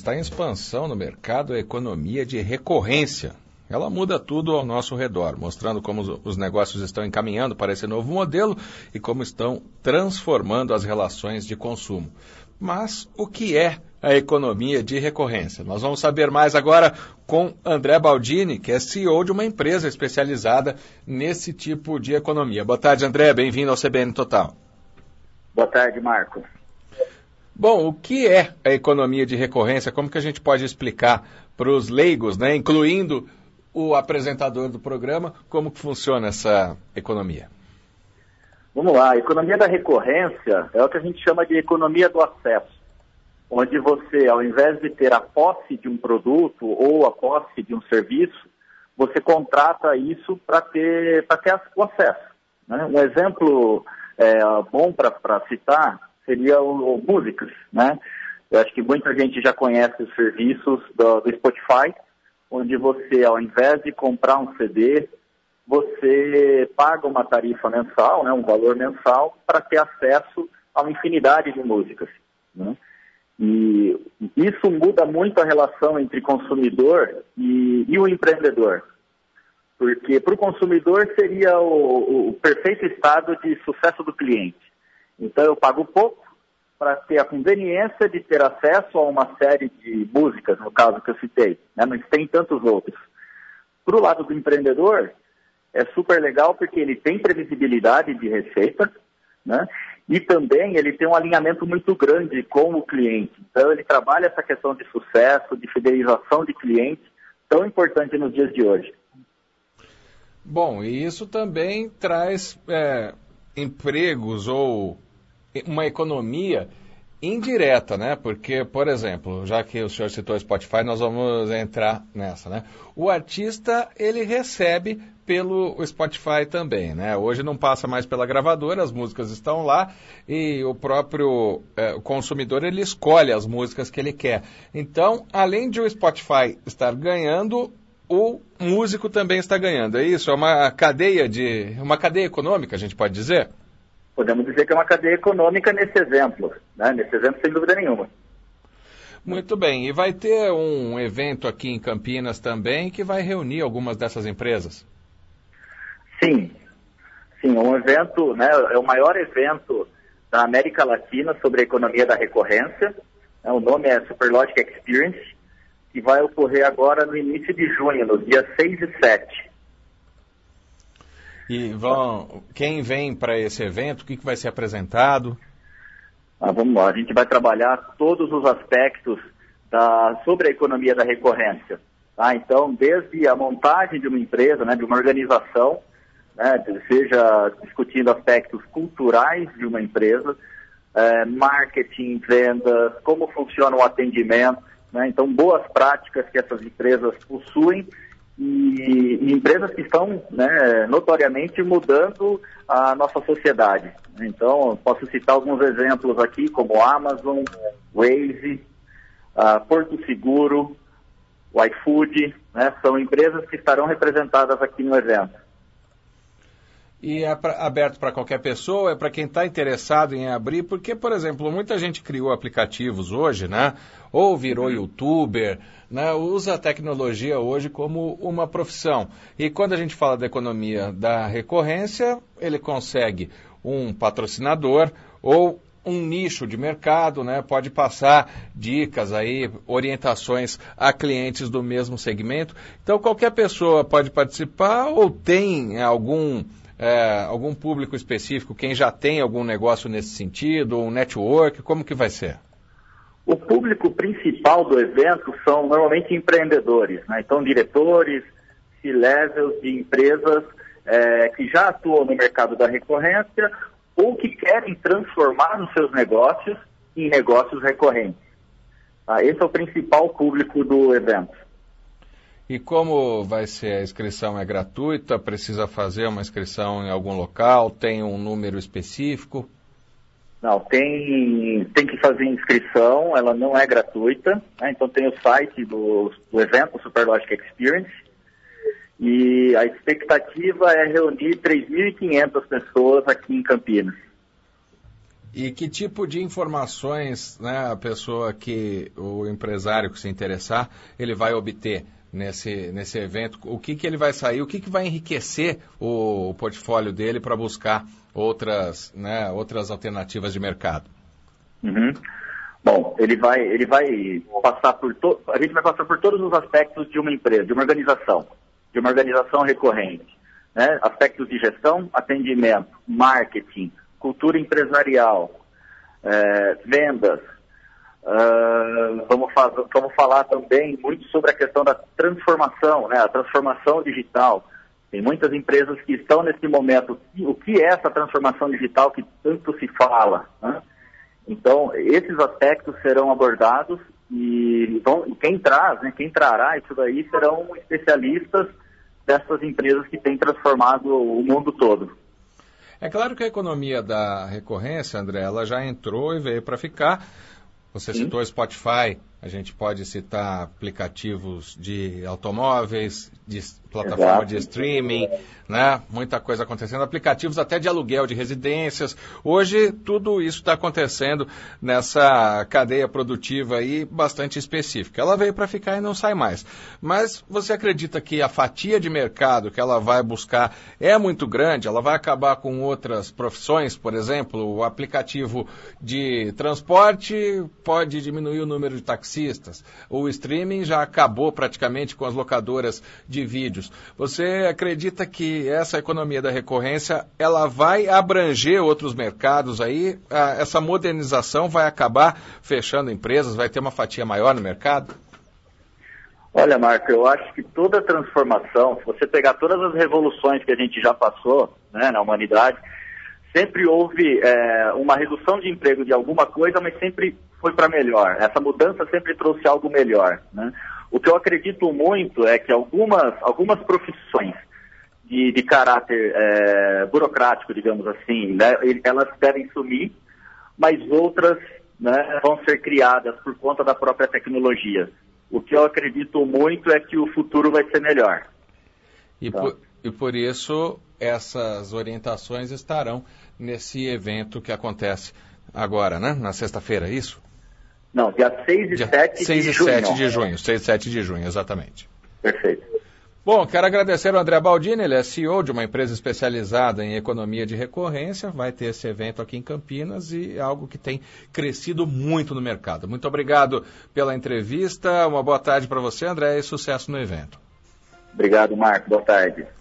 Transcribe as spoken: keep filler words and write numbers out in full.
está em expansão no mercado a economia de recorrência. Ela muda tudo ao nosso redor, mostrando como os negócios estão encaminhando para esse novo modelo e como estão transformando as relações de consumo. Mas o que é a economia de recorrência? Nós vamos saber mais agora com André Baldini, que é C E O de uma empresa especializada nesse tipo de economia. Boa tarde, André. Bem-vindo ao C B N Total. Boa tarde, Marco. Bom, o que é a economia de recorrência? Como que a gente pode explicar para os leigos, né, incluindo o apresentador do programa, como que funciona essa economia? Vamos lá, a economia da recorrência é o que a gente chama de economia do acesso, onde você, ao invés de ter a posse de um produto ou a posse de um serviço, você contrata isso para ter, para ter o acesso. Né? Um exemplo é, bom para citar seria o, o músicas, né? Eu acho que muita gente já conhece os serviços do, do Spotify, onde você, ao invés de comprar um C D, você paga uma tarifa mensal, né, um valor mensal, para ter acesso a uma infinidade de músicas. Né? E isso muda muito a relação entre consumidor e, e o empreendedor. Porque para o consumidor seria o, o perfeito estado de sucesso do cliente. Então eu pago pouco para ter a conveniência de ter acesso a uma série de músicas, no caso que eu citei, né? Mas tem tantos outros. Para o lado do empreendedor, é super legal porque ele tem previsibilidade de receita, né? E também ele tem um alinhamento muito grande com o cliente. Então ele trabalha essa questão de sucesso, de fidelização de cliente, tão importante nos dias de hoje. Bom, e isso também traz é, empregos ou uma economia indireta, né? Porque, por exemplo, já que o senhor citou o Spotify, nós vamos entrar nessa, né? O artista, ele recebe pelo Spotify também, né? Hoje não passa mais pela gravadora, as músicas estão lá e o próprio é, o consumidor, ele escolhe as músicas que ele quer. Então, além de o Spotify estar ganhando, o músico também está ganhando. É isso? É uma cadeia de, uma cadeia econômica, a gente pode dizer? Podemos dizer que é uma cadeia econômica nesse exemplo, né? Nesse exemplo, sem dúvida nenhuma. Muito bem. E vai ter um evento aqui em Campinas também que vai reunir algumas dessas empresas? Sim. Sim, um evento, né, é o maior evento da América Latina sobre a economia da recorrência. Né, o nome é Superlogic Experience e vai ocorrer agora no início de junho, nos dias seis e sete. E vão, quem vem para esse evento, o que, que vai ser apresentado? Ah, vamos lá, a gente vai trabalhar todos os aspectos da, sobre a economia da recorrência. Tá? Então, desde a montagem de uma empresa, né, de uma organização, né, seja discutindo aspectos culturais de uma empresa, eh, marketing, vendas, como funciona o atendimento, né? Então, boas práticas que essas empresas possuem, E, e empresas que estão, né, notoriamente mudando a nossa sociedade. Então, posso citar alguns exemplos aqui, como Amazon, Waze, uh, Porto Seguro, o iFood, né, são empresas que estarão representadas aqui no evento. E é pra, aberto para qualquer pessoa, é para quem está interessado em abrir, porque, por exemplo, muita gente criou aplicativos hoje, né? Ou virou uhum. youtuber, né? Usa a tecnologia hoje como uma profissão. E quando a gente fala da economia da recorrência, ele consegue um patrocinador ou um nicho de mercado, né? Pode passar dicas aí, orientações a clientes do mesmo segmento. Então, qualquer pessoa pode participar ou tem algum... É, algum público específico, quem já tem algum negócio nesse sentido, um network, como que vai ser? O público principal do evento são normalmente empreendedores, né? Então diretores, C-levels de empresas é, que já atuam no mercado da recorrência ou que querem transformar os seus negócios em negócios recorrentes. Tá? Esse é o principal público do evento. E como vai ser a inscrição? É gratuita? Precisa fazer uma inscrição em algum local? Tem um número específico? Não, tem, tem que fazer inscrição, ela não é gratuita, né? Então tem o site do, do evento, Superlogic Experience, e a expectativa é reunir três mil e quinhentas pessoas aqui em Campinas. E que tipo de informações, né, a pessoa que, o empresário que se interessar, ele vai obter nesse, nesse evento? O que, que ele vai sair, o que, que vai enriquecer o, o portfólio dele para buscar outras, né, outras alternativas de mercado? Uhum. Bom, ele vai, ele vai passar por to... a gente vai passar por todos os aspectos de uma empresa, de uma organização, de uma organização recorrente, né? Aspectos de gestão, atendimento, marketing, cultura empresarial, é, vendas. Uh, vamos, faz... vamos falar também muito sobre a questão da transformação, né? A transformação digital. Tem muitas empresas que estão nesse momento. O que é essa transformação digital que tanto se fala, né? Então, esses aspectos serão abordados e vão, quem traz, né, quem trará isso daí serão especialistas dessas empresas que têm transformado o mundo todo. É claro que a economia da recorrência, André, ela já entrou e veio para ficar. Você Sim. citou Spotify, a gente pode citar aplicativos de automóveis, de plataforma Exato. de streaming, né? Muita coisa acontecendo, aplicativos até de aluguel de residências. Hoje tudo isso está acontecendo nessa cadeia produtiva aí bastante específica. Ela veio para ficar e não sai mais. Mas você acredita que a fatia de mercado que ela vai buscar é muito grande? Ela vai acabar com outras profissões, por exemplo, o aplicativo de transporte pode diminuir o número de taxistas. O streaming já acabou praticamente com as locadoras de vídeos. Você acredita que essa economia da recorrência ela vai abranger outros mercados aí? Essa modernização vai acabar fechando empresas? Vai ter uma fatia maior no mercado? Olha, Marco, eu acho que toda transformação, se você pegar todas as revoluções que a gente já passou, né, na humanidade, sempre houve é, uma redução de emprego de alguma coisa, mas sempre foi para melhor. Essa mudança sempre trouxe algo melhor, né? O que eu acredito muito é que algumas, algumas profissões de, de caráter é, burocrático, digamos assim, né, elas devem sumir, mas outras, né, vão ser criadas por conta da própria tecnologia. O que eu acredito muito é que o futuro vai ser melhor. E, então, por, e por isso essas orientações estarão nesse evento que acontece agora, né? Na sexta-feira, é isso? Não, dia seis e sete de junho. seis e sete de junho, seis e sete de junho, exatamente. Perfeito. Bom, quero agradecer ao André Baldini, ele é C E O de uma empresa especializada em economia de recorrência, vai ter esse evento aqui em Campinas e é algo que tem crescido muito no mercado. Muito obrigado pela entrevista, uma boa tarde para você, André, e sucesso no evento. Obrigado, Marco, boa tarde.